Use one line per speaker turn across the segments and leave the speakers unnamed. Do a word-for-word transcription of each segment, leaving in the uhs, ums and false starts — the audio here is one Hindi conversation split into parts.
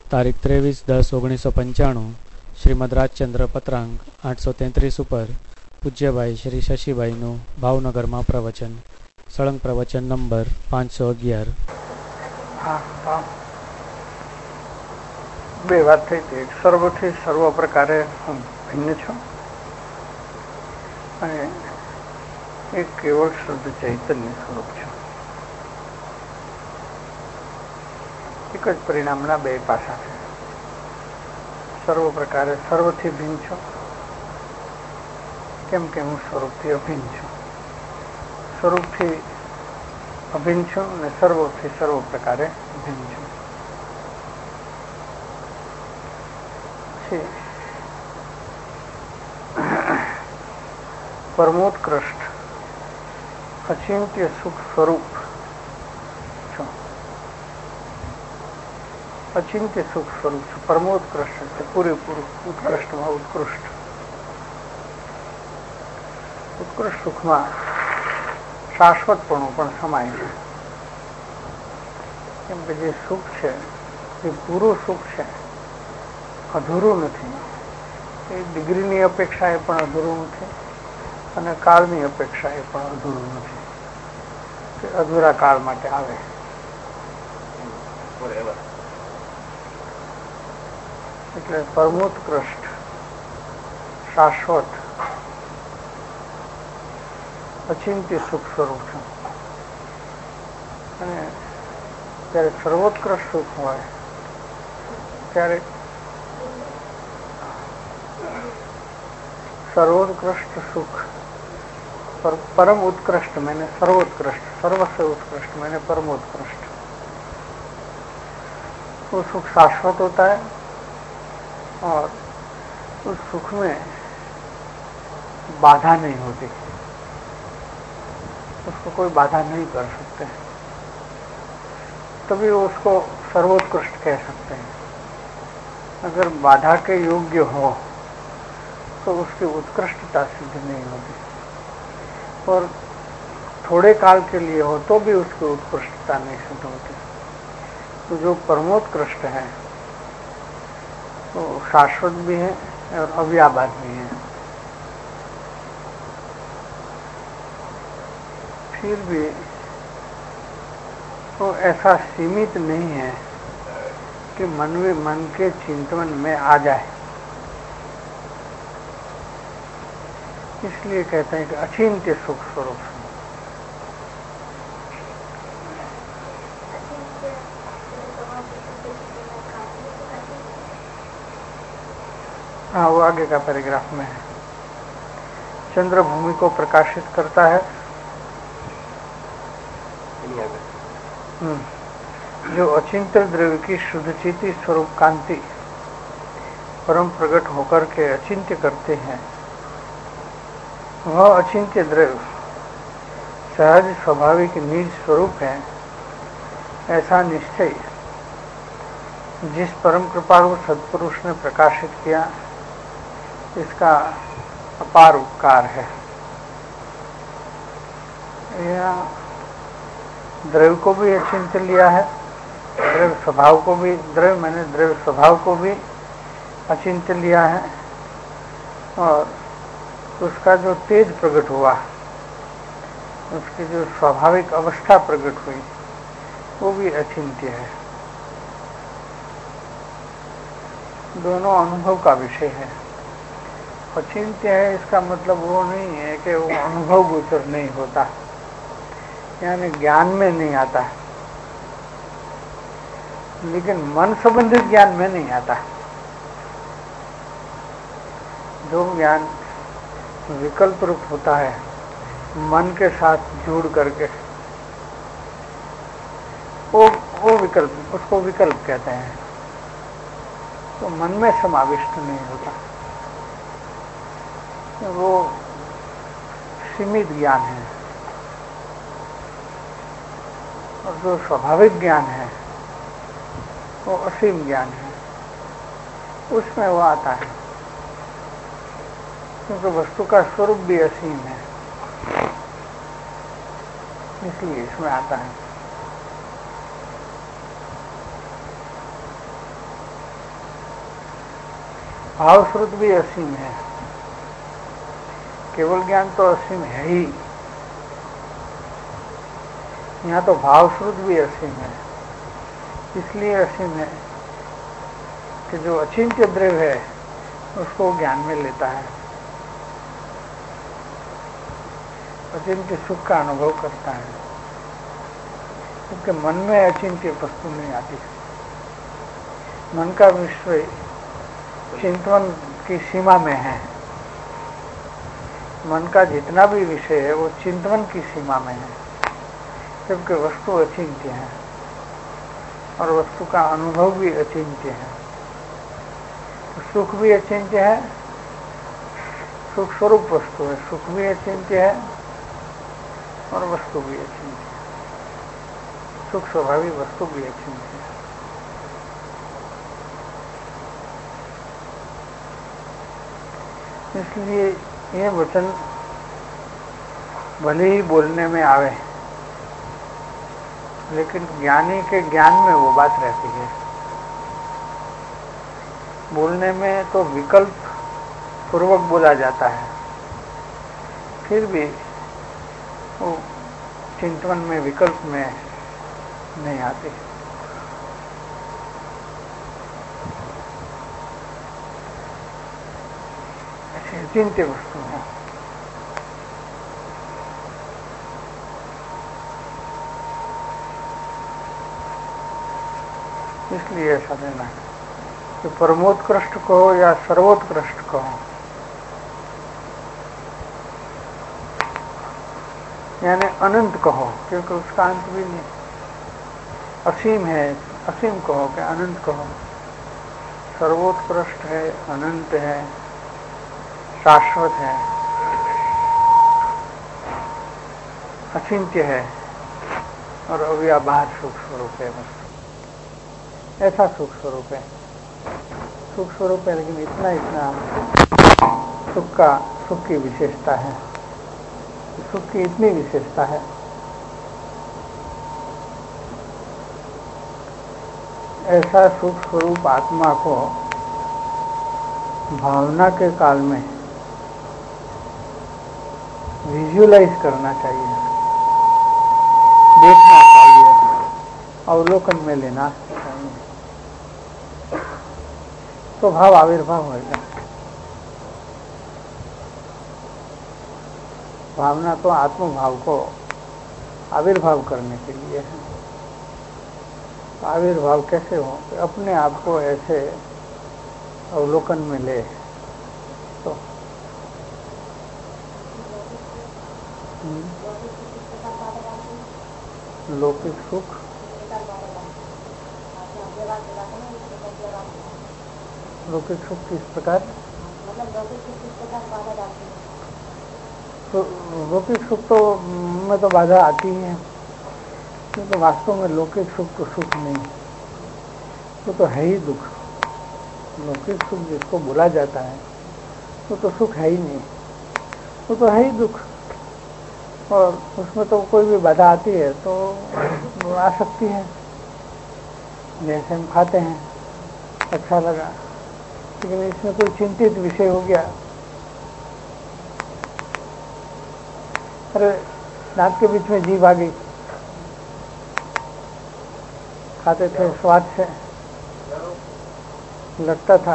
તારીખ ત્રેવીસ દસ ઓગણીસો પંચાણું શ્રીમદ રાજચંદ્ર પત્રાંક આઠસો તેત્રીસ ઉપર પૂજ્યભાઈ શ્રી શશીભાઈનું ભાવનગરમાં પ્રવચન. સળંગ પ્રવચન નંબર પાંચસો અગિયાર.
બે વાત થઈ હતી. સર્વથી સર્વ પ્રકારે હું ભિન્ન છું અને એક કેવળ શુદ્ધ ચૈતન્ય સ્વરૂપ છું. એક જ પરિણામના બે પાસા છે. સર્વ પ્રકારે સર્વથી ભિન્ન છું કેમ કે હું સ્વરૂપથી અભિન્ન છું. સ્વરૂપથી અભિન્ન છું અને સર્વથી સર્વ પ્રકારે ભિન્ન છું. પરમોત્કૃષ્ટ અચિંત્ય સુખ સ્વરૂપ છું. અચિંત્ય સુખ સ્વરૂપ છું. પરમોત્કૃષ્ટ એટલે પૂરેપૂરું ઉત્કૃષ્ટમાં ઉત્કૃષ્ટ. ઉત્કૃષ્ટ સુખમાં શાશ્વતપણું પણ સમાય છે. કેમ કે જે સુખ છે એ પૂરું સુખ છે, અધૂરું નથી. એ ડિગ્રીની અપેક્ષા એ પણ અધૂરું નથી અને કાળની અપેક્ષા એ પણ અધૂરું નથી. તે અધૂરા કાળ માટે આવે. એટલે પરમોત્કૃષ્ટ શાશ્વત અચિંત્ય સુખ સ્વરૂપ છે. અને જ્યારે સર્વોત્કૃષ્ટ સુખ હોય ત્યારે સર્વોત્કૃષ્ટ સુખ परम उत्कृष्ट मैंने सर्वोत्कृष्ट, सर्वस्व उत्कृष्ट मैंने परमोत्कृष्ट. वो सुख शाश्वत होता है और उस सुख में बाधा नहीं होती. उसको कोई बाधा नहीं कर सकते, तभी वो उसको सर्वोत्कृष्ट कह सकते हैं. अगर बाधा के योग्य हो तो उसकी उत्कृष्टता सिद्ध नहीं होती, और थोड़े काल के लिए हो तो भी उसकी उत्कृष्टता नहीं सिद्ध होती. तो जो परमोत्कृष्ट है तो शाश्वत भी है और अव्याबाद भी है. फिर भी वो ऐसा सीमित नहीं है कि मन में मन के चिंतन में आ जाए. इसलिए कहते हैं कि अचिंत्य सुख स्वरूप. हाँ, वो आगे का पैराग्राफ में है. चंद्र भूमि को प्रकाशित करता है. जो अचिंत्य द्रव्य की शुद्ध चेती स्वरूप कांति परम प्रकट होकर के अचिंत्य करते हैं, वह अचिंत्य द्रव्य सहज स्वाभाविक निज स्वरूप है. ऐसा निश्चय जिस परम कृपालु सत्पुरुष ने प्रकाशित किया, इसका अपार उपकार है. यह द्रव्य को भी अचिंत्य लिया है, द्रव्य स्वभाव को भी, द्रव्य मैंने द्रव्य स्वभाव को भी अचिंत्य लिया है, और उसका जो तेज प्रकट हुआ, उसकी जो स्वाभाविक अवस्था प्रकट हुई, वो भी अचिंत्य है. दोनों अनुभव का विषय है. अचिंत्य है इसका मतलब वो नहीं है कि वो अनुभव गोचर नहीं होता, यानी ज्ञान में नहीं आता, लेकिन मन संबंधित ज्ञान में नहीं आता. जो ज्ञान विकल्प रूप होता है मन के साथ जुड़ करके, वो वो विकल्प, उसको विकल्प कहते हैं. तो मन में समाविष्ट नहीं होता, वो सीमित ज्ञान है. और जो स्वाभाविक ज्ञान है वो असीम ज्ञान है, उसमें वो आता है. क्योंकि वस्तु का स्वरूप भी असीम है, इसलिए इसमें आता है. भाव श्रुत भी असीम है, केवल ज्ञान तो असीम है ही, यहाँ तो भाव श्रुत भी असीम है। इसलिए असीम है कि जो अचिंत्य द्रव्य है उसको ज्ञान में लेता है, अचिंत्य सुख का अनुभव करता है, क्योंकि मन में अचिंत्य वस्तु नहीं आती। मन का विषय चिंतन की सीमा में है, मन का जितना भी विषय है वो चिंतन की सीमा में है, जबकि वस्तु अचिंत्य है और वस्तु का अनुभव भी अचिंत्य है। तो सुख भी अचिंत्य है, सुख स्वरूप वस्तु है, सुख भी अचिंत्य है और वस्तु भी अचिंत्य है, सुख स्वभावी वस्तु भी अचिंत्य है। इसलिए ये वचन भले ही बोलने में आवे, लेकिन ज्ञानी के ज्ञान में वो बात रहती है। बोलने में तो विकल्प पूर्वक बोला जाता है, फिर भी वो चिंतन में विकल्प में नहीं आती। ऐसे चिंत्य वस्तु है। इसलिए ऐसा देना है कि परमोत्कृष्ट कहो या सर्वोत्कृष्ट कहो, यानी अनंत कहो, क्योंकि उसका अंत भी नहीं। असीम है, असीम कहो कि अनंत कहो। सर्वोत्कृष्ट है, अनंत है, शाश्वत है, अचिंत्य है और अव्याभार सुख स्वरूप है। बस ऐसा सुख स्वरूप है, सुख स्वरूप है, लेकिन इतना इतना सुख का सुख की विशेषता है, सुख की इतनी विशेषता है। ऐसा सुख स्वरूप आत्मा को भावना के काल में विजुअलाइज करना चाहिए, देखना चाहिए, अवलोकन में लेना चाहिए, तो भाव आविर्भाव होगा। भावना तो आत्मभाव को आविर्भाव करने के लिए है। आविर्भाव कैसे हो? अपने आप को ऐसे अवलोकन में ले तो लौकिक सुख लौकिक सुख किस प्रकार? तो लौकिक सुख तो में तो बाधा आती है, क्योंकि तो वास्तव में लौकिक सुख तो सुख नहीं, वो तो है ही दुख। लौकिक सुख जिसको बोला जाता है वो तो सुख है ही नहीं, वो तो है ही दुख। और उसमें तो कोई भी बाधा आती है तो वो आ सकती है। जैसे हम खाते हैं, अच्छा लगा, लेकिन इसमें कोई चिंतित विषय हो गया, अरे दांत के बीच में जीभ आ गई, खाते थे स्वाद से लगता था,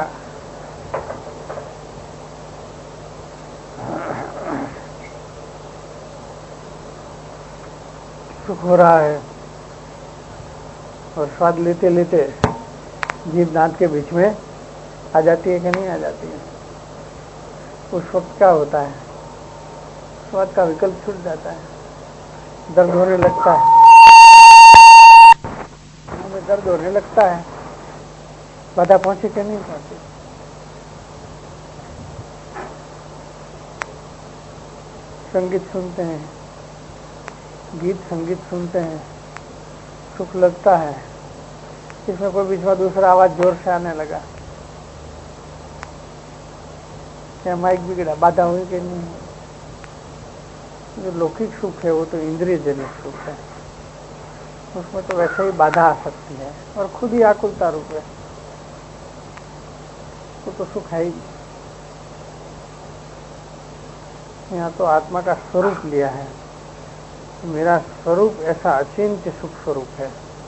सुख हो रहा है, और स्वाद लेते लेते जीभ दांत के बीच में आ जाती है कि नहीं आ जाती है? उस वक्त क्या होता है? स्वाद का विकल्प छूट जाता है, दर्द होने लगता है, हमें दर्द होने लगता है। बाधा पहुंची कि नहीं पहुंची? संगीत सुनते हैं, गीत संगीत सुनते हैं, सुख लगता है, इसमें कोई बीच में दूसरा आवाज जोर से आने लगा, क्या माइक बिगड़ा, बाधा हुई कि नहीं? जो लौकिक सुख है वो तो इंद्रिय जनित सुख है, उसमें तो वैसे ही बाधा आ सकती है और खुद ही आकुलता रूप है। वो तो सुख है ही। यहाँ तो आत्मा का स्वरूप लिया है। मेरा स्वरूप ऐसा अचिंत्य सुख स्वरूप है,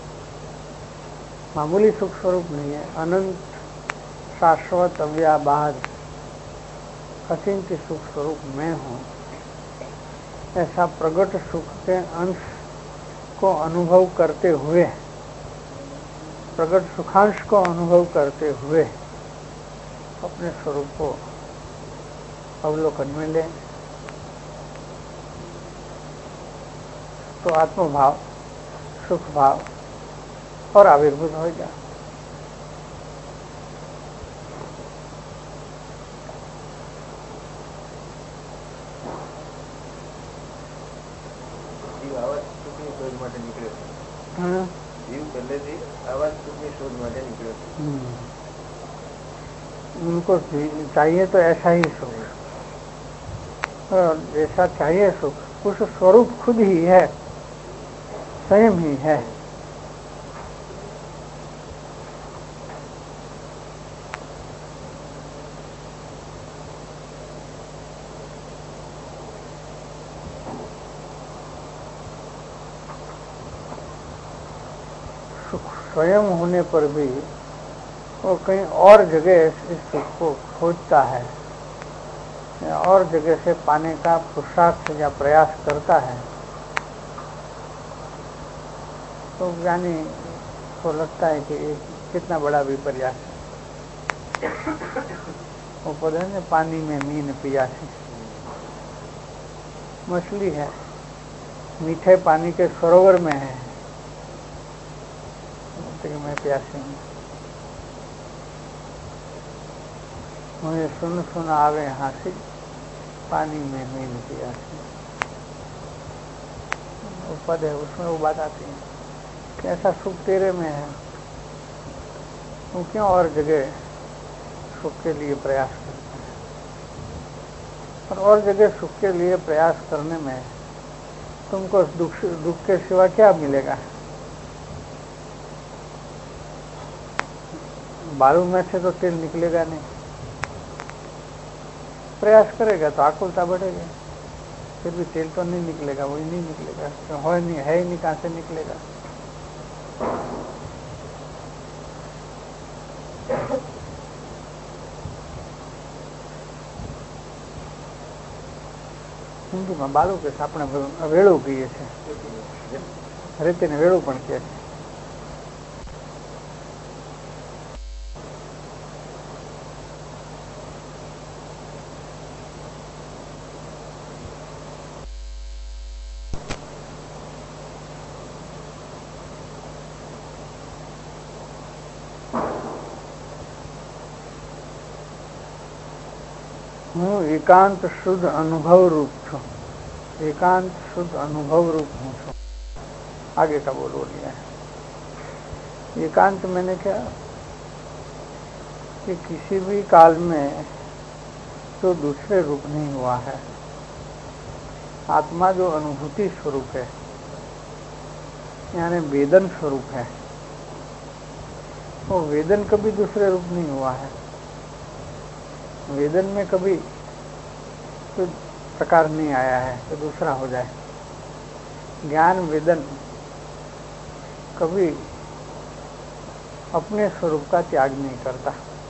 मामूली सुख स्वरूप नहीं है, अनंत शाश्वत अव्याबाद अचिंत्य सुख स्वरूप मैं हूँ। ऐसा प्रगट सुख के अंश को अनुभव करते हुए, प्रगट सुखांश को अनुभव करते हुए अपने स्वरूप को अवलोकन में ले तो आत्मभाव, सुख भाव और आविर्भूत हो जाए। उनको चाहिए तो ऐसा ही सुख, और जैसा चाहिए सुख उस स्वरूप खुद ही है, स्वयं ही है। सुख स्वयं होने पर भी वो कहीं और जगह इस सुख को खोजता है, और जगह से पाने का पुरुषार्थ या प्रयास करता है, तो ज्ञानी को लगता है कि कितना बड़ा विपर्यास है। वो पद है ना, पानी में मीन पियासी। मछली है, मीठे पानी के सरोवर में है, कि मैं प्यासी हूँ। मुझे सुन सुन आवे हंसी, पानी में मीन पियासी। वो पद है, उसमें वो बात आती है कि ऐसा सुख तेरे में है, तुम क्यों और जगह सुख के लिए प्रयास करते हैं? और और जगह सुख के लिए प्रयास करने में तुमको दुख दुख के सिवा क्या मिलेगा? बालू में से तो तेल निकलेगा नहीं, प्रयास करेगा तो आकुलता बढ़ेगी, फिर भी तेल तो नहीं निकलेगा, वही नहीं निकलेगा, तो हो नहीं है ही नहीं, कहाँ से निकलेगा? હિન્દીમાં બાલુ કે આપણે વેળું કહીએ છીએ, રેતીને વેળું પણ કહે છે. હું એકાંત શુદ્ધ अनुभव रूप છું, एकांत शुद्ध अनुभव रूप हूँ છું. आगे का बोल लिया है. एकांत मैंने क्या कि किसी भी काल में तो दूसरे रूप नहीं हुआ है. आत्मा जो अनुभूति स्वरूप है, यानी वेदन स्वरूप है, वो वेदन कभी दूसरे रूप नहीं हुआ है. वेदन में कभी कोई प्रकार नहीं आया है तो दूसरा हो जाए. ज्ञान वेदन कभी अपने स्वरूप का त्याग नहीं करता,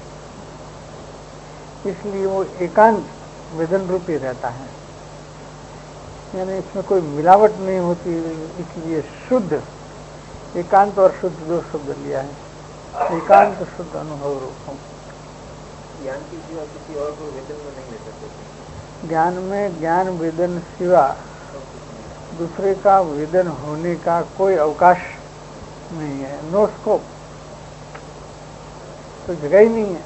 इसलिए वो एकांत वेदन रूप ही रहता है. यानी इसमें कोई मिलावट नहीं होती, इसलिए शुद्ध, एकांत और शुद्ध दो शब्द लिया है. एकांत शुद्ध अनुभव रूप हूँ.
ज्ञान की सिवा किसी और को वेदन में नहीं ले सकते.
ज्ञान में ज्ञान वेदन सिवा दूसरे का वेदन होने का कोई अवकाश नहीं है. नो स्कोप, तो जगह ही नहीं है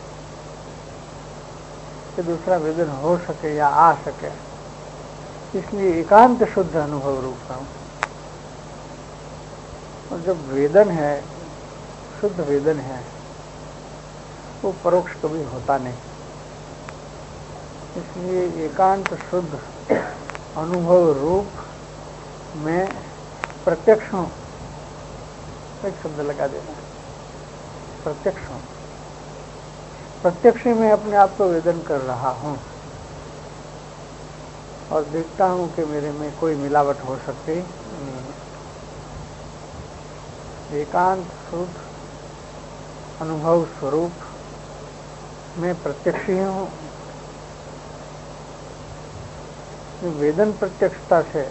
कि दूसरा वेदन हो सके या आ सके. इसलिए एकांत शुद्ध अनुभव रूप का. और जब वेदन है, शुद्ध वेदन है, वो परोक्ष कभी होता नहीं. इसलिए एकांत शुद्ध अनुभव रूप में प्रत्यक्ष हूँ. एक शब्द लगा देना, प्रत्यक्ष हूँ. प्रत्यक्ष ही मैं अपने आप को वेदन कर रहा हूँ और देखता हूँ कि मेरे में कोई मिलावट हो सकती नहीं। एकांत शुद्ध अनुभव स्वरूप मैं प्रत्यक्ष ही हूँ। वेदन प्रत्यक्षता से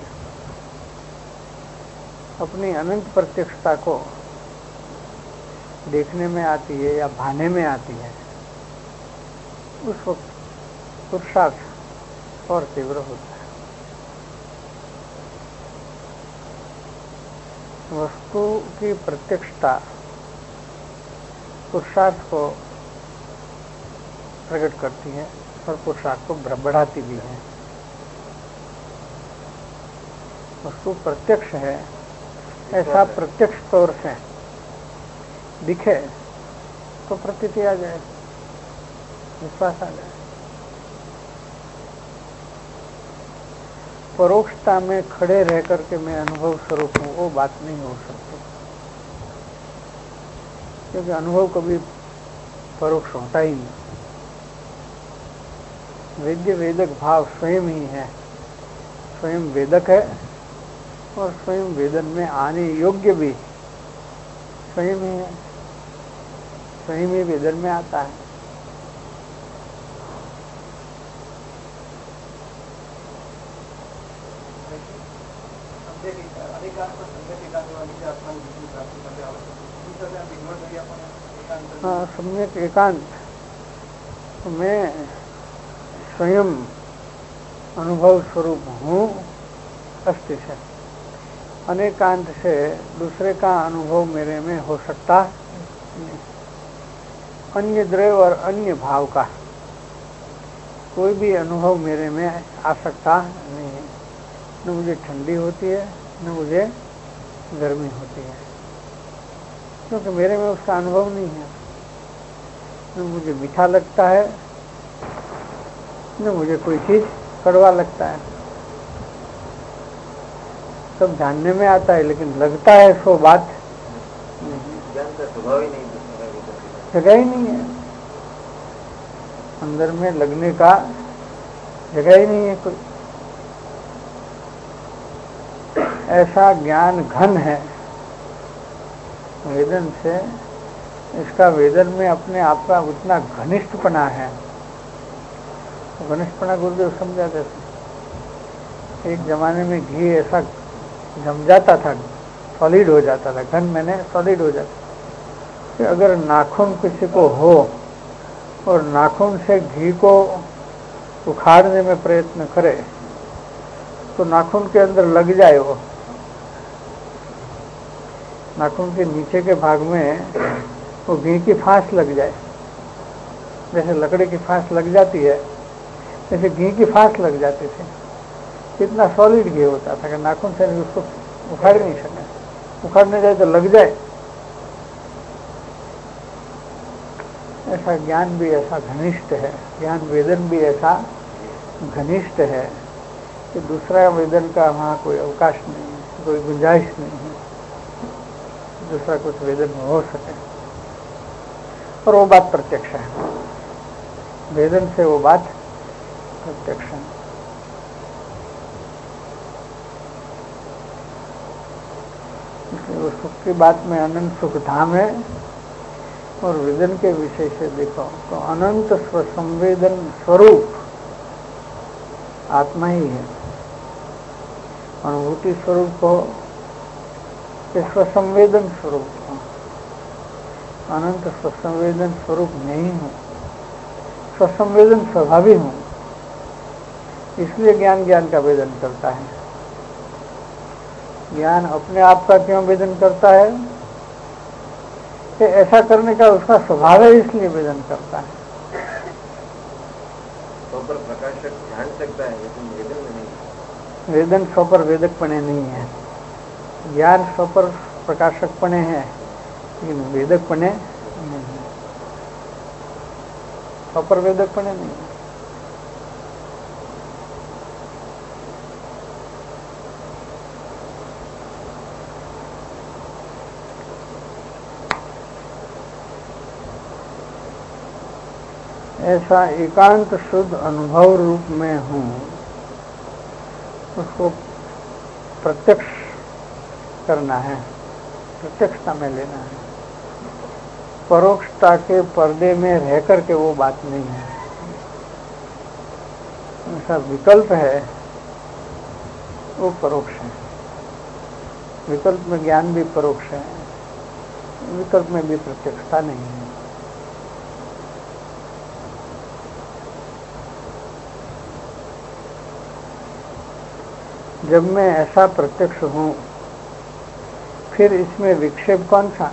अपनी अनंत प्रत्यक्षता को देखने में आती है या भाने में आती है, उस वक्त पुरुषार्थ और तीव्र होता है। वस्तु की प्रत्यक्षता पुरुषार्थ को प्रकट करती है और पुरुषार्थ को बढ़ाती भी है। वस्तु प्रत्यक्ष है, ऐसा प्रत्यक्ष तौर से दिखे तो प्रतीति आ जाए, विश्वास आ जाए। परोक्षता में खड़े रह करके मैं अनुभव स्वरूप हूँ, वो बात नहीं हो सकती, क्योंकि अनुभव कभी परोक्ष होता ही नहीं। वेद्य वेदक भाव स्वयं ही है, स्वयं वेदक है और स्वयं वेदन में आने योग्य भी स्वयं ही है, स्वयं ही वेदन में आता है। हाँ, सम्यक एकांत तो मैं स्वयं अनुभव स्वरूप हूँ अस्थि से। अनेकांत से दूसरे का अनुभव मेरे में हो सकता नहीं। अन्य द्रव्य और अन्य भाव का कोई भी अनुभव मेरे में आ सकता नहीं है। न मुझे ठंडी होती है, न मुझे गर्मी होती है, क्योंकि मेरे में उसका अनुभव नहीं है। न मुझे मीठा लगता है, न मुझे कोई चीज कड़वा लगता है। सब जानने में आता है, लेकिन लगता है सो बात
ज्ञान का स्वभाव ही नहीं,
जगह ही नहीं है अंदर में लगने का, जगह ही नहीं है कोई। ऐसा ज्ञान घन है वेदन से, इसका वेदन में अपने आप का उतना घनिष्ठपना है। घनिष्ठपना गुरुदेव समझाते थे। एक जमाने में घी ऐसा जम जाता था, सॉलिड हो जाता था, घन मैंने सॉलिड हो जाता कि अगर नाखून किसी को हो और नाखून से घी को उखाड़ने में प्रयत्न करे तो नाखून के अंदर लग जाए, वो नाखून के नीचे के भाग में वो घी की फांस लग जाए। जैसे लकड़ी की फांस लग जाती है, जैसे घी की फांस लग जाती थी। कितना सॉलिड घी होता था कि नाखून से उसको उखाड़ नहीं सके, उखाड़ने जाए तो लग जाए। ऐसा ज्ञान भी ऐसा घनिष्ठ है, ज्ञान वेदन भी ऐसा घनिष्ठ है कि दूसरा वेदन का वहाँ कोई अवकाश नहीं है, कोई गुंजाइश नहीं है दूसरा कुछ वेदन में हो सके। और वो बात प्रत्यक्ष है, वेदन से वो बात प्रत्यक्ष है। इसलिए वो सुख की बात में अनंत सुख धाम है, और वेदन के विषय से देखो तो अनंत स्वसंवेदन स्वरूप आत्मा ही है। अनुभूति स्वरूप हो कि स्वसंवेदन स्वरूप हो, अनंत स्वसंवेदन स्वरूप नहीं हूँ, स्वसंवेदन स्वभावी हूँ। इसलिए ज्ञान ज्ञान का वेदन करता है। ज्ञान अपने आप का क्यों वेदन करता है कि ऐसा करने का उसका स्वभाव है, इसलिए वेदन करता है।
स्वपर प्रकाशक ध्यान सकता है, लेकिन वेदन में नहीं।
वेदन स्वपर वेदक पने नहीं है, ज्ञान स्वपर प्रकाशक पने है, लेकिन वेदक पने नहीं है, स्वपर वेदक पने नहीं है। ऐसा एकांत शुद्ध अनुभव रूप में हूँ, उसको प्रत्यक्ष करना है, प्रत्यक्षता में लेना है। परोक्षता के पर्दे में रह करके वो बात नहीं है। ऐसा विकल्प है वो परोक्ष है। विकल्प में ज्ञान भी परोक्ष है, विकल्प में भी प्रत्यक्षता नहीं है। जब मैं ऐसा प्रत्यक्ष हूं, फिर इसमें विक्षेप कौन सा?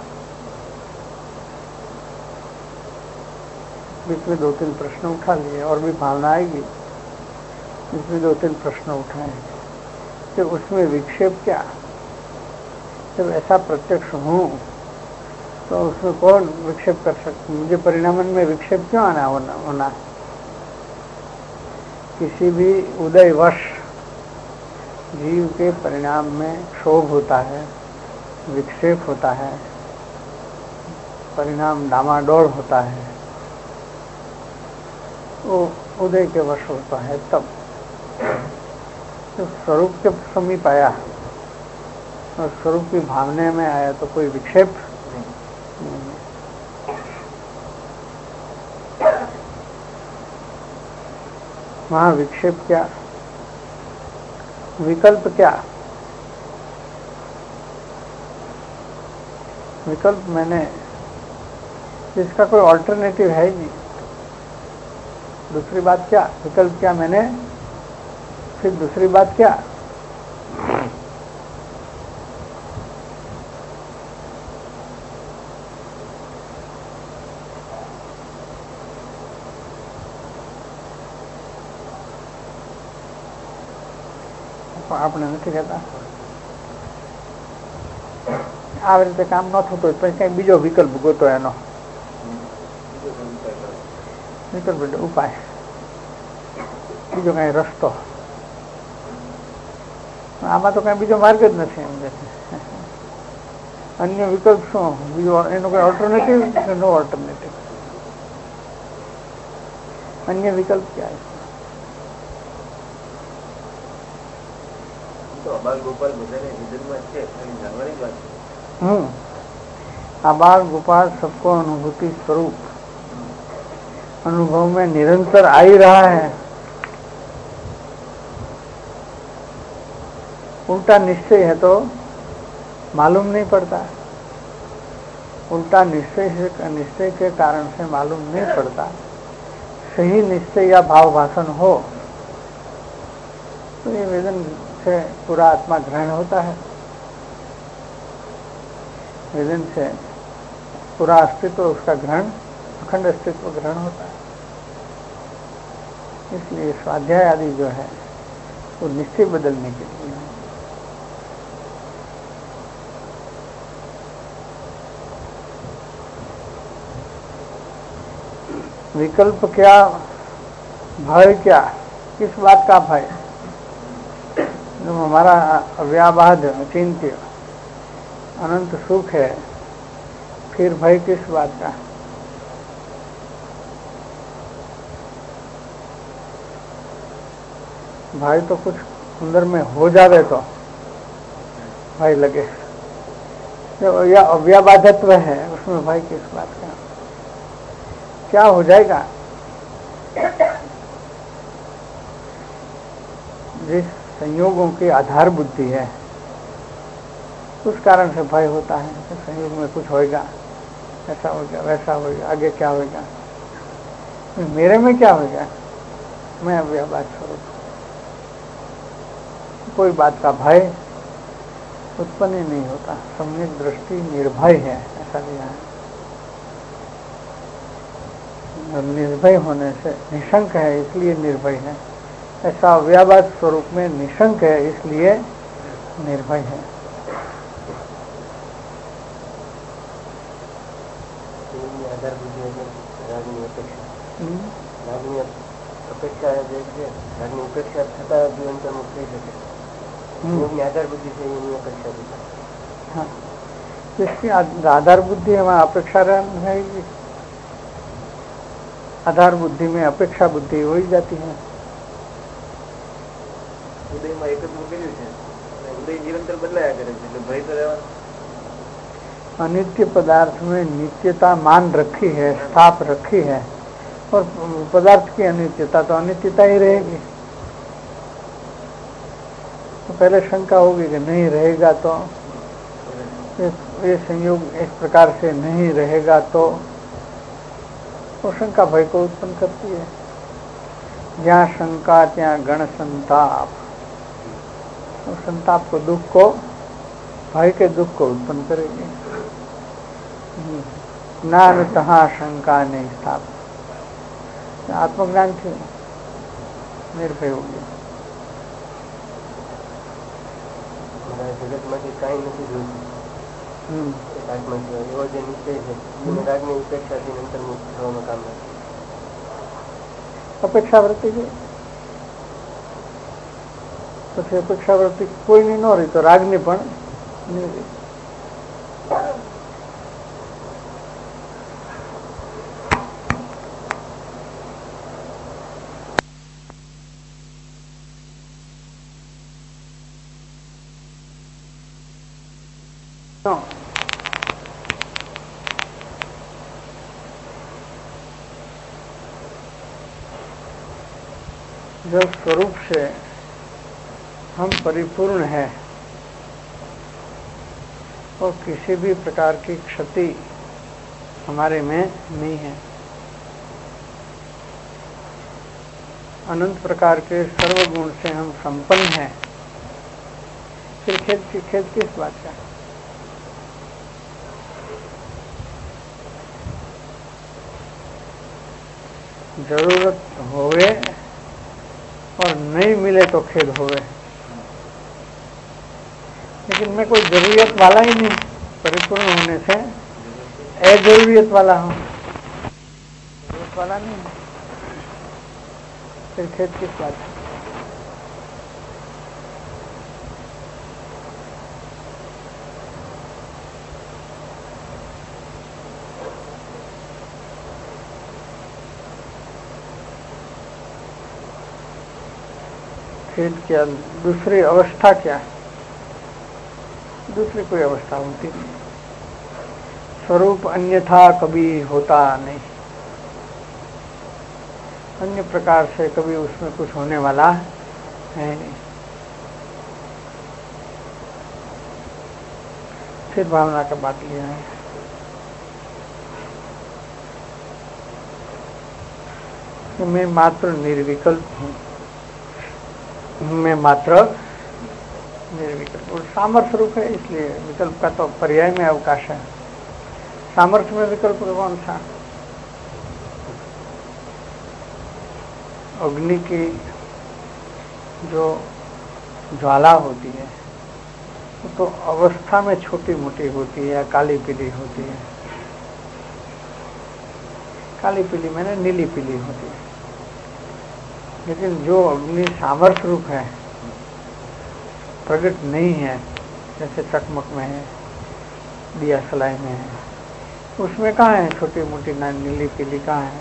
बीच में दो तीन प्रश्न उठा लिए और भी भावना आएगी। इसमें दो तीन प्रश्न उठाए कि उसमें विक्षेप क्या? जब ऐसा प्रत्यक्ष हूं तो उसमें कौन विक्षेप कर सकता? मुझे परिणामन में विक्षेप क्यों आना होना, होना? किसी भी उदयवश जीव के परिणाम में क्षोभ होता है, विक्षेप होता है, परिणाम डामाडोल होता है, वो उदय के वश होता है। तब तो स्वरूप के समीप आया और स्वरूप की भावना में आया तो कोई विक्षेप नहीं। वहां विक्षेप क्या, विकल्प क्या? विकल्प मैंने जिसका कोई ऑल्टरनेटिव है ही नहीं। दूसरी बात क्या? विकल्प क्या मैंने, फिर दूसरी बात क्या? આપણે નથી કહેતા આવી રીતે કામ ન થતું હોય પછી કઈ બીજો વિકલ્પ ગોતો, એનો વિકલ્પ એટલે ઉપાય, બીજો કઈ રસ્તો. આમાં તો કઈ બીજો માર્ગ જ નથી. એમ કે અન્ય વિકલ્પ શું? બીજો એનો કોઈ ઓલ્ટરનેટિવ? નો ઓલ્ટરનેટિવ. અન્ય વિકલ્પ क्या है?
तो अबाल गोपाल बधाने हिदन में છે અને જાણવાની વાત છે.
हम्म आबाल गोपाल सबको अनुभूति स्वरूप अनुभव में निरंतर आ ही रहा है. उल्टा निश्चय है तो मालूम नहीं पड़ता. उल्टा निश्चय से निश्चय के कारण से मालूम नहीं पड़ता. सही निश्चय या भाव भाषण हो तो ये वेदन से पूरा आत्मा ग्रहण होता है. वेदन से पूरा अस्तित्व, उसका ग्रहण, अखंड अस्तित्व ग्रहण होता है. इसलिए स्वाध्याय आदि जो है वो निश्चय बदलने के लिए है. विकल्प क्या, भय क्या? किस बात का भय? जो हमारा अव्याबाध अचिंत्य अनंत सुख है, फिर भय किस बात का? भय तो कुछ अंदर में हो जावे तो भय लगे. जो या अव्याबाधत्व है उसमें भय किस बात का? क्या हो जाएगा? जिस संयोगों की आधार बुद्धि है उस कारण से भय होता है. तो संयोग में कुछ होएगा, ऐसा होगा, वैसा होगा, आगे क्या होगा, मेरे में क्या होगा? मैं अव्याबाध स्वरूप, कोई बात का भय उत्पन्न ही नहीं होता. सम्यक दृष्टि निर्भय है, ऐसा लिया है. निर्भय होने से निशंक है, इसलिए निर्भय है. ऐसा अव्याबाध स्वरूप में निशंक है, इसलिए निर्भय है.
अपेक्षा उपेक्षा छता जीवन का मुक्त થઈ શકે. યોગની આધાર બુદ્ધિ છે એની અપેક્ષા છે.
हाँ, जिसकी आधार बुद्धि है वहाँ अपेक्षा रहेगी. आधार बुद्धि में अपेक्षा बुद्धि हो ही जाती है।
ઉદયમાં એક જ મૂકેલું છે, ઉદય નિરંતર બદલાયા કરે છે, એટલે ભય તો રહેવાનો।
अनित्य पदार्थ में नित्यता मान रखी है, स्थाप रखी है, और पदार्थ की अनित्यता तो अनित्यता ही रहेगी। तो पहले शंका होगी कि नहीं रहेगा तो ये संयोग इस प्रकार से नहीं रहेगा तो, तो शंका भय को उत्पन्न करती है। जहाँ शंका ત્યાં गण संताप, तो संताप को, दुख को, भय के दुख को उत्पन्न करेगी। ज्ञान तहाँ शंका नहीं स्थाप, आत्मज्ञान से निर्भय होगी।
जगत में कहीं नहीं જોયું, આત્મા છે એવો જે નિશ્ચય છે એને રાગની ઉપેક્ષાથી અંતર મુક્ત થવાનું કામ નથી।
अपेक्षा वृत्ति की પછી અપેક્ષા વૃત્તિ કોઈની ન રહી તો રાગની પણ નહીં રહી। जब स्वरूप से हम परिपूर्ण हैं और किसी भी प्रकार की क्षति हमारे में नहीं है, अनंत प्रकार के सर्वगुण से हम संपन्न हैं, फिर खेद की खेद किस बात का? जरूरत होवे और नहीं मिले तो खेद होवे, लेकिन मैं कोई जरूरियत वाला ही नहीं, परिपूर्ण होने से अजरूरियत वाला हूँ, जरूरत वाला नहीं, फिर खेद किस बात है? खेद क्या? दूसरी अवस्था क्या? दूसरी कोई अवस्था होती नहीं। स्वरूप अन्यथा कभी होता नहीं, अन्य प्रकार से कभी उसमें कुछ होने वाला है नहीं। फिर भावना का बात लिया है, कि मैं मात्र निर्विकल्प हूँ, मैं मात्र निर्विकल्प, और सामर्थ्य रूप है, इसलिए विकल्प का तो पर्याय में अवकाश है। सामर्थ्य में विकल्प कौन सा? अग्नि की जो ज्वाला होती है तो अवस्था में छोटी मोटी होती है या काली पीली होती है। काली पीली मैंने नीली पीली होती है, लेकिन जो अग्नि सामर्थ्य रूप है, प्रकट नहीं है, जैसे चकमक में है, दिया सलाई में है, उसमें कहाँ है छोटी मोटी नीली पीली? कहाँ है?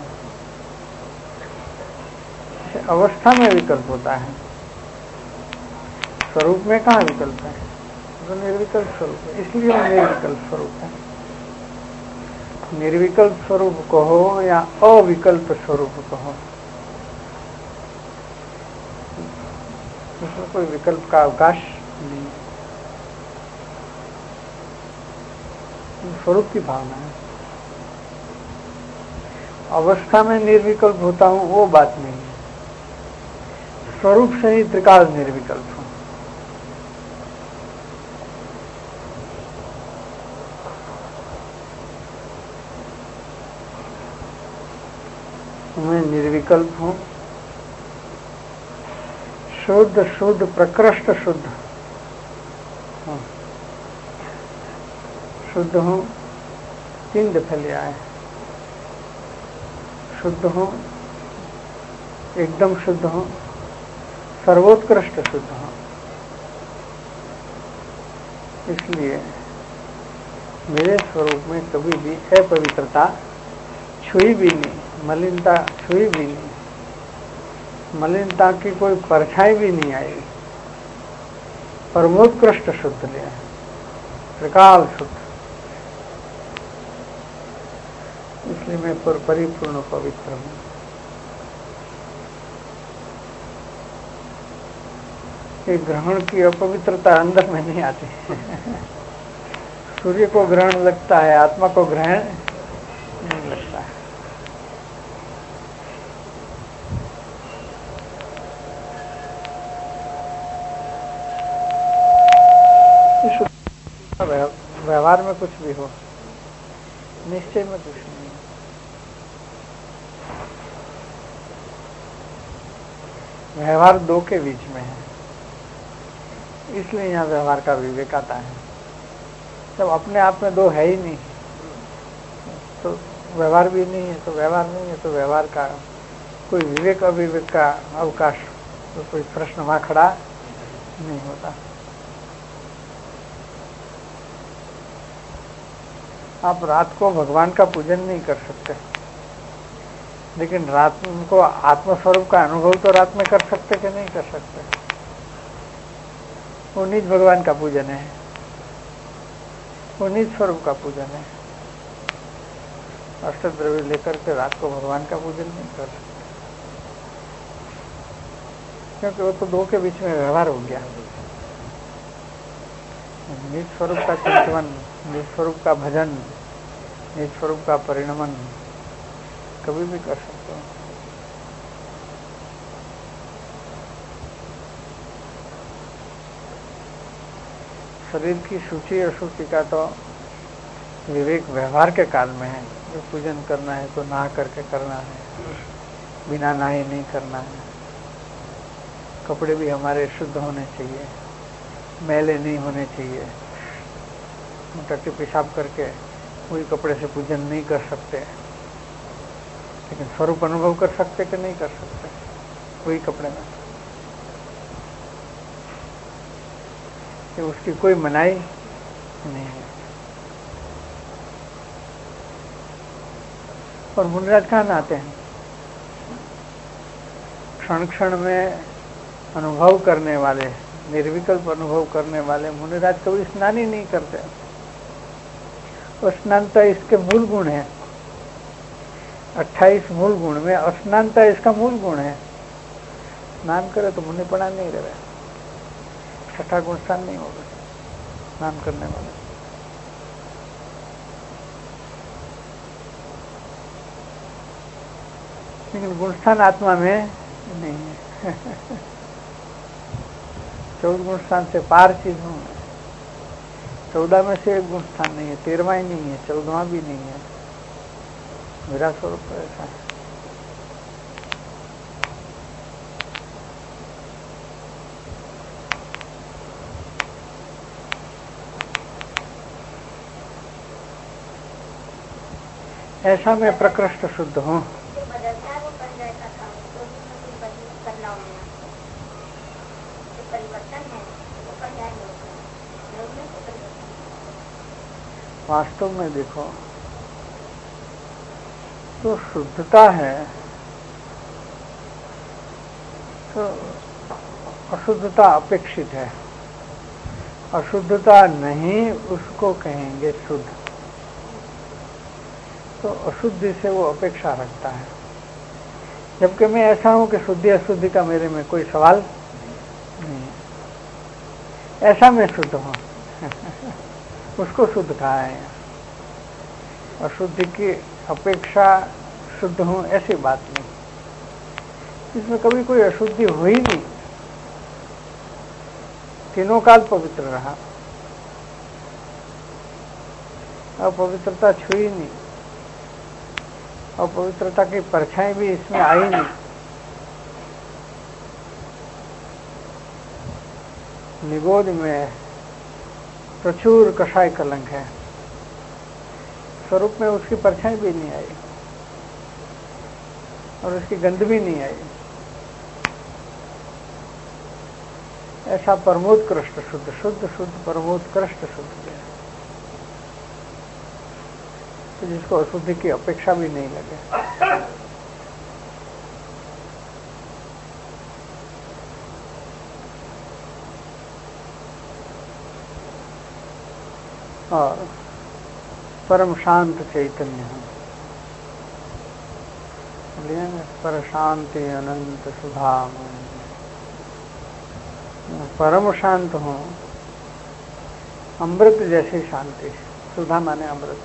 अवस्था में विकल्प होता है, स्वरूप में कहाँ विकल्प है? तो निर्विकल्प स्वरूप है, इसलिए वो निर्विकल्प स्वरूप है। निर्विकल्प स्वरूप कहो या अविकल्प स्वरूप कहो, उसमें कोई विकल्प का अवकाश नहीं, स्वरूप की भावना है। अवस्था में निर्विकल्प होता हूँ वो बात नहीं है, स्वरूप से ही त्रिकाल निर्विकल्प हूँ। मैं निर्विकल्प हूँ, शुद्ध शुद्ध प्रकृष्ट शुद्ध हाँ। शुद्ध हूँ, तीन दफे लिया है, शुद्ध हूँ, एकदम शुद्ध हूँ, सर्वोत्कृष्ट शुद्ध हूँ। इसलिए मेरे स्वरूप में कभी भी अपवित्रता छुई भी नहीं, मलिनता छुई भी नहीं, मलिनता की कोई परछाई भी नहीं आई, परमोत्कृष्ट शुद्ध लिया, त्रिकाल शुद्ध। इसलिए मैं पर परिपूर्ण पवित्र हूं। ये ग्रहण की अपवित्रता अंदर में नहीं आती। सूर्य को ग्रहण लगता है, आत्मा को ग्रहण नहीं लगता है। व्यवहार में कुछ भी हो, निश्चय में कुछ नहीं। व्यवहार दो के बीच में है, इसलिए यहाँ व्यवहार का विवेक आता है। जब अपने आप में दो है ही नहीं तो व्यवहार भी नहीं है, तो व्यवहार नहीं है तो व्यवहार का कोई विवेक अविवेक का अवकाश, तो कोई प्रश्न वहां खड़ा नहीं होता। आप रात को भगवान का पूजन नहीं कर सकते, लेकिन रात को आत्मस्वरूप का अनुभव तो रात में कर सकते कि नहीं कर सकते? वो निज भगवान का पूजन है, वो निज स्वरूप का पूजन है। अष्टद्रव्य लेकर के रात को भगवान का पूजन नहीं कर सकते, क्योंकि वो तो दो के बीच में व्यवहार हो गया। निज स्वरूप का चिंतन, निज स्वरूप का भजन, निज स्वरूप का परिणमन कभी भी कर सकते हो। शरीर की शुचि अशुचि का तो विवेक व्यवहार के काल में है। जो पूजन करना है तो नहा करके करना है, बिना नहाए नहीं करना है। कपड़े भी हमारे शुद्ध होने चाहिए, मैले नहीं होने चाहिए। टट्टी पेशाब करके वही कपड़े से पूजन नहीं कर सकते, लेकिन स्वरूप अनुभव कर सकते कि नहीं कर सकते वही कपड़े में। कि उसकी कोई मनाही नहीं है। और मुनिराज कहाँ नहाते हैं? क्षण क्षण में अनुभव करने वाले, निर्विकल्प अनुभव करने वाले मुनिराज कभी स्नान ही नहीं करते। और स्नानता इसके मूल गुण है। अट्ठाईस मूल गुण में अस्नानता इसका मूल गुण है। स्नान करे तो मुनिपना नहीं रहे, छठा गुण स्नान नहीं होगा स्नान करने वाले। लेकिन गुणस्थान आत्मा में नहीं है। चौदह गुण स्थान से पार चीज हूं। चौदह में से एक गुण स्थान नहीं है, तेरहवा ही नहीं है, चौदहवा भी नहीं है। मेरा स्वरूप तो ऐसा है। ऐसा मैं प्रकृष्ट शुद्ध हूं। वास्तव में देखो तो शुद्धता है तो अशुद्धता अपेक्षित है। अशुद्धता नहीं उसको कहेंगे शुद्ध। तो अशुद्धि से वो अपेक्षा रखता है, जबकि मैं ऐसा हूं कि शुद्धि अशुद्धि का मेरे में कोई सवाल नहीं है। ऐसा मैं शुद्ध हूं। उसको शुद्ध कहा है। अशुद्धि की अपेक्षा शुद्ध हूं ऐसी बात नहीं। इसमें कभी कोई अशुद्धि हुई नहीं। तीनों काल पवित्र रहा, अपवित्रता छुई नहीं, अपवित्रता की परछाई भी इसमें आई नहीं। निगोद में प्रचुर कषाय कलंक है, स्वरूप में उसकी परछाई भी नहीं आई और उसकी गंध भी नहीं आई। ऐसा परमोत्कृष्ट शुद्ध शुद्ध शुद्ध परमोत्कृष्ट शुद्ध है, तो जिसको अशुद्धि की अपेक्षा भी नहीं लगे। और परम शांत चैतन्य हूँ। पर शांति अनंत सुधाम, परम शांत हूँ, अमृत जैसी शांति। सुधा माने अमृत,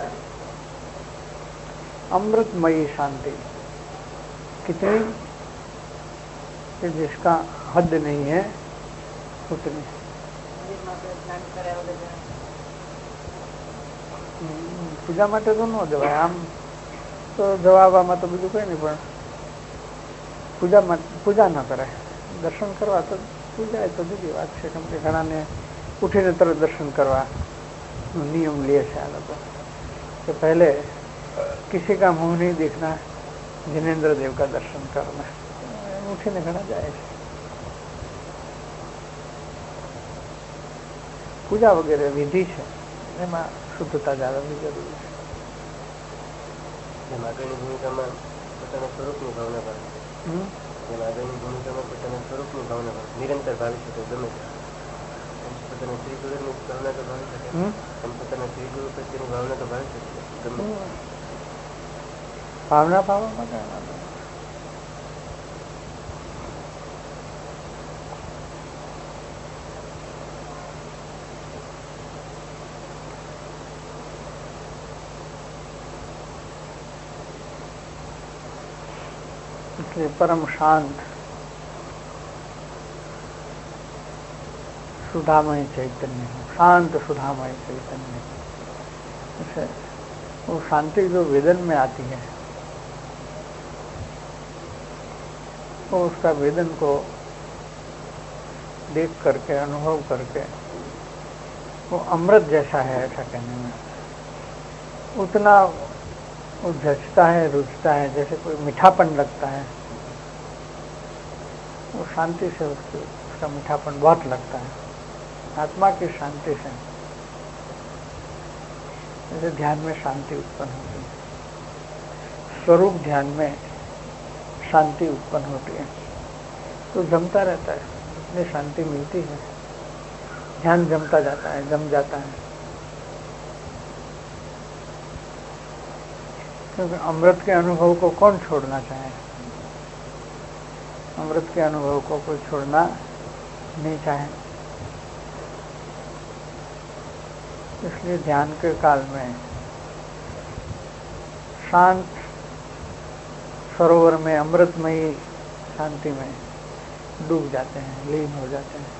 अमृतमयी शांति कितनी कि जिसका हद नहीं है उतनी। पूजा माटे तो न जवाय, आम तो जवाबाમાં તો બીજું કંઈ નહીં, પણ પૂજા પૂજા ન કરાય, દર્શન કરવા તો પૂજા એ તો જુદી વાત છે, કેમ કે ઘણાને ઉઠીને તરત દર્શન કરવા नियम लिए છે આ લોકો कि पहले किसी का मुंह नहीं देखना, जिनेन्द्र देव का दर्शन करना, उठीने घણા જાય છે। पूजा वगैरह विधि છે, એમાં શુદ્ધતા જાળવવી જરૂરી છે।
જેમ આગળની ભૂમિકામાં પોતાના સ્વરૂપની ભાવના કરે છે, જેમ આગળની ભૂમિકામાં પોતાના સ્વરૂપની ભાવના કરે, નિરંતર ભાવી શકે ગમે તે, પોતાના શ્રી ગુરુની ભાવના તો ભાવી શકે, એમ પોતાના શ્રી ગુરુ પ્રત્યેની ભાવના તો ભાવી શકે ગમે
ભાવના ભાવમાં કઈ વાંધો નથી। इसलिए परम शांत सुधामय चैतन्य है, शांत सुधामय चैतन्य। जैसे वो शांति जो वेदन में आती है, वो उसका वेदन को देख करके, अनुभव करके वो अमृत जैसा है ऐसा कहने में उतना वो जचता है, रुचता है, जैसे कोई मीठापन लगता है, वो शांति से उसकी उसका मीठापन बहुत लगता है। आत्मा की शांति से जैसे ध्यान में शांति उत्पन्न होती है, स्वरूप ध्यान में शांति उत्पन्न होती है, तो जमता रहता है, इतनी शांति मिलती है, ध्यान जमता जाता है, जम जाता है। क्योंकि अमृत के अनुभव को कौन छोड़ना चाहे, अमृत के अनुभव को कोई छोड़ना नहीं चाहे। इसलिए ध्यान के काल में शांत सरोवर में अमृतमयी शांति में डूब जाते हैं, लीन हो जाते हैं।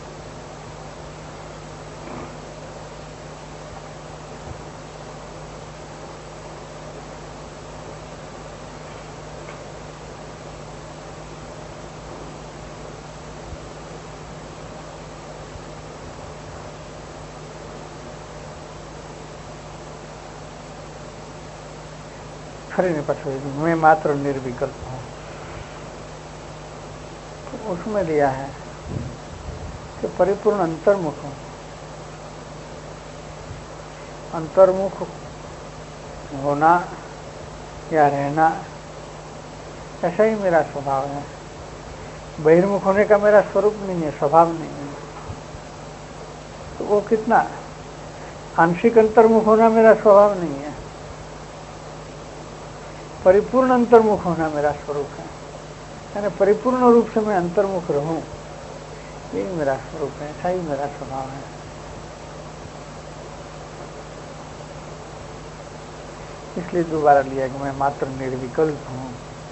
फरीने पाछो मैं मात्र निर्विकल्प हूँ, तो उसमें दिया है कि परिपूर्ण अंतर्मुख हूँ। अंतर्मुख होना या रहना ऐसा ही मेरा स्वभाव है। बहिर्मुख होने का मेरा स्वरूप नहीं है, स्वभाव नहीं है। तो वो कितना आंशिक अंतर्मुख होना मेरा स्वभाव नहीं है, परिपूर्ण अंतर्मुख होना मेरा स्वरूप है। यानी परिपूर्ण रूप से मैं अंतर्मुख रहूं, यही मेरा स्वरूप है, ऐसा ही मेरा स्वभाव है। इसलिए दोबारा लिया कि मैं मात्र निर्विकल्प हूं,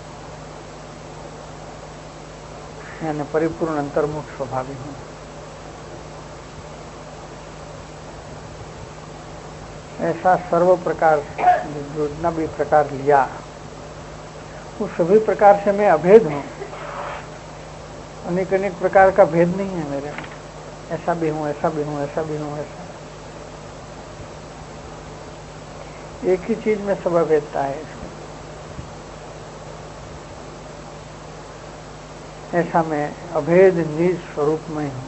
यानी परिपूर्ण अंतर्मुख स्वभावी हूं। ऐसा सर्व प्रकार जितना भी प्रकार लिया उस सभी प्रकार से मैं अभेद हूँ। अनेक अनेक प्रकार का भेद नहीं है मेरे में, ऐसा भी हूँ, ऐसा भी हूँ, ऐसा भी हूँ, ऐसा एक ही चीज में सब अभेदता है। इसमें ऐसा मैं अभेद निज स्वरूप में हूँ,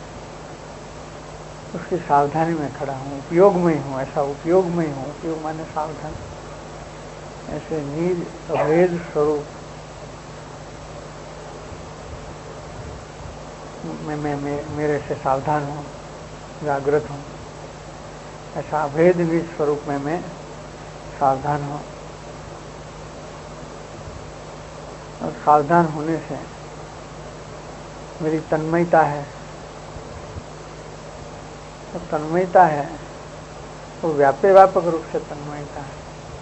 उसकी सावधानी में खड़ा हूँ, उपयोग में हूँ, ऐसा उपयोग में हूँ, उपयोग माने सावधान, ऐसे निज अभेद स्वरूप मैं, मैं, मैं मेरे से सावधान हूँ, जागृत हूँ। ऐसा अभेद निज स्वरूप में मैं सावधान हूँ। और सावधान होने से मेरी तन्मयता है, तो तन्मयता है वो व्यापे व्यापक रूप से तन्मयता है।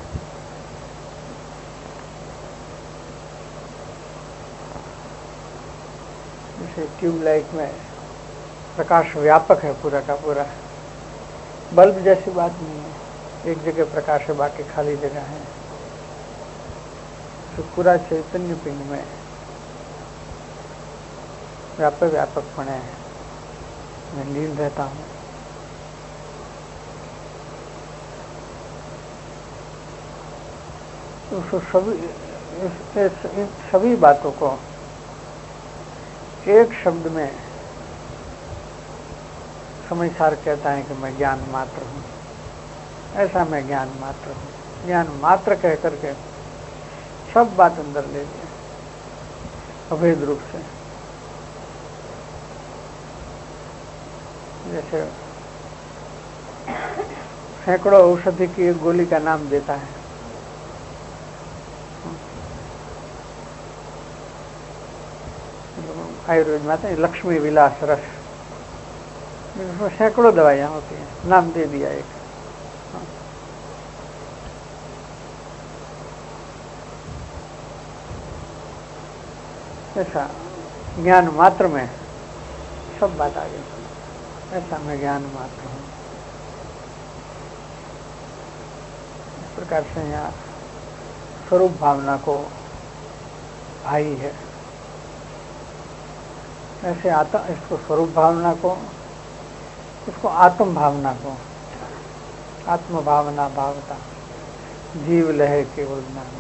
जैसे ट्यूबलाइट में प्रकाश व्यापक है पूरा का पूरा, बल्ब जैसी बात नहीं है, एक जगह प्रकाश है बाकी खाली जगह है। तो पूरा चैतन्य पिंड में व्यापक व्यापकपणे मैं लीन रहता हूँ। तो सभी इन सभी बातों को एक शब्द में समझसार कहता है कि मैं ज्ञान मात्र हूँ। ऐसा मैं ज्ञान मात्र हूँ, ज्ञान मात्र कह करके सब बात अंदर ले लिया अभेद रूप से। जैसे सैकड़ों औषधि की एक गोली का नाम देता है, आयुर्वेद में आते हैं लक्ष्मी विलास रस, उसमें सैकड़ों दवाइयाँ होती हैं, नाम दे दिया एक। ऐसा ज्ञान मात्र में सब बात आ गई। ऐसा मैं ज्ञान मात्र हूँ। इस प्रकार से यहाँ स्वरूप भावना को भाई है, ऐसे आत्म इसको स्वरूप भावना को, इसको आत्म भावना को, आत्म भावना भावता जीव लहे केवल नाम।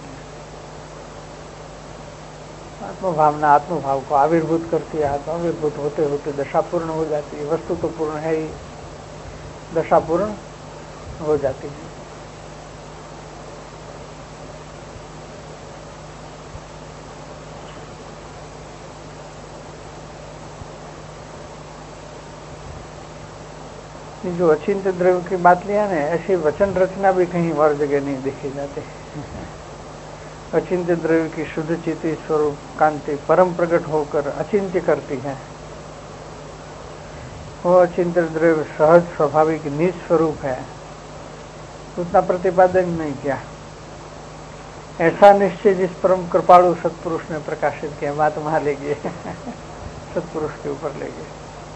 आत्म भावना आत्म भाव को आविर्भूत करती है। आत्म आविर्भूत होते होते दशा पूर्ण हो जाती है। वस्तु तो पूर्ण है ही, दशा पूर्ण हो जाती है। जो अचिंत्य द्रव्य की बात लिया ना, ऐसी वचन रचना भी कहीं और जगह नहीं देखी जाती। अचिंत्य द्रव्य की शुद्ध चिति स्वरूप कांति परम प्रकट होकर अचिंत्य करती है। वो अचिंत्य द्रव्य सहज स्वाभाविक निज स्वरूप है, उतना प्रतिपादन नहीं किया। ऐसा निश्चय जिस परम कृपालु सत्पुरुष ने प्रकाशित किया, बात वहां ले गए सत्पुरुष के ऊपर ले गए।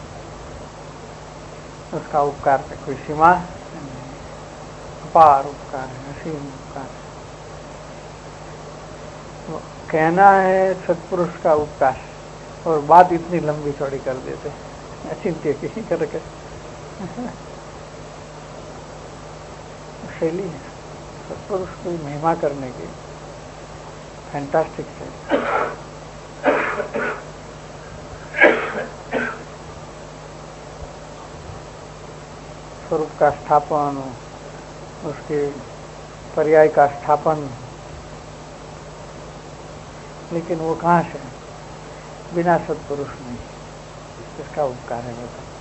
उसका उपकार पे कोई सीमा नहीं, अपार उपकार है, असीम उपकार है। कहना है सत्पुरुष का उपकार और बात इतनी लंबी चौड़ी कर देते अचिंत्य की करके। शैली है सत्पुरुष की महिमा करने की, फैंटास्टिक है। स्वरूप का स्थापन, उसके पर्याय का स्थापन, लेकिन वो कहाँ से? बिना सत्पुरुष नहीं। इसका उपकार है।